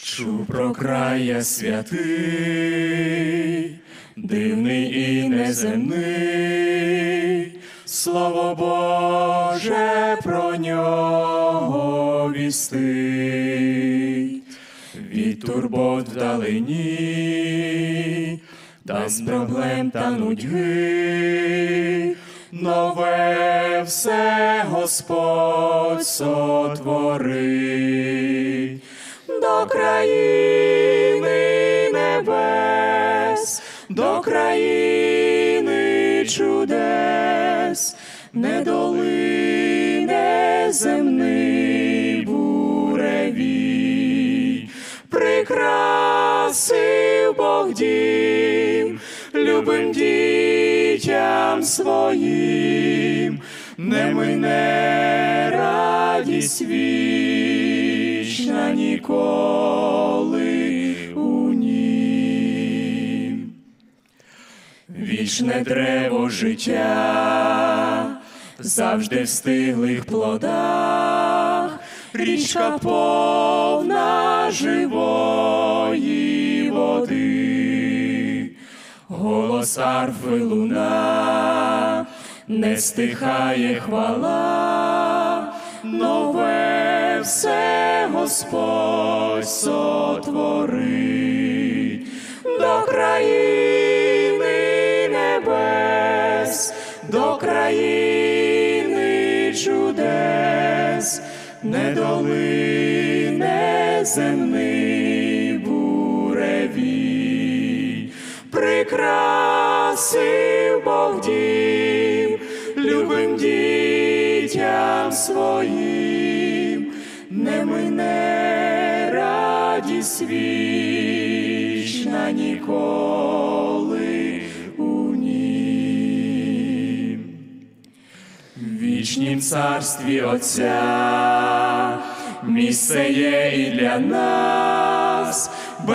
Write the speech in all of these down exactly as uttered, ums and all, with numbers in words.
Чув про края святий, дивний і неземний, Слово Боже про нього вістить. Від турбот вдалині, без проблем та нудьги, нове все Господь сотворить. До країни небес, до країни чудес, не долине земний буревій. Прикрасив Бог дім любим дітям своїм, не мине радість вічна ніколи у нім. Вічне древо життя завжди в стиглих плодах, річка повна живої води. Голос арфи луна, не стихає хвала, нове все Господь сотворить. До країни небес, до країни чудес, не долине земний буревій. Прикрасив Бог дім любим дітям своїм, не мине радість вічна ніколи у нім. В вічнім царстві Отця місце є і для нас,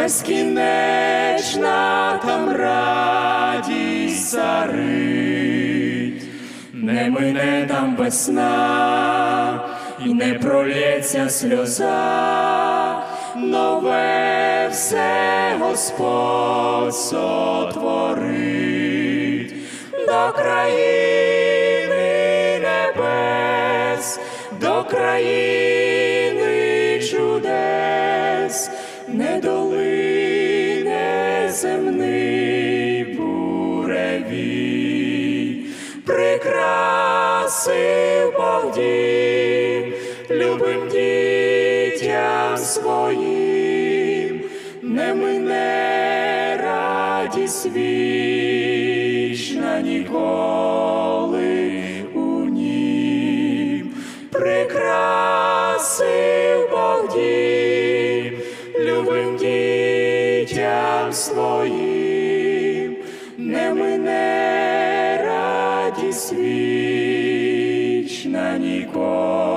безкінечна там радість царить. Не мине там весна, і не пролється сльоза, нове все Господь сотворить. До країни небес, до країни чудес, не долине земний буревій. Прикрасив Бог дім любим дітям своїм, не мине радість вічна ніколи у нім. Прикрасив Бог дім любим дітям своїм, не мине радість вічна ніколи.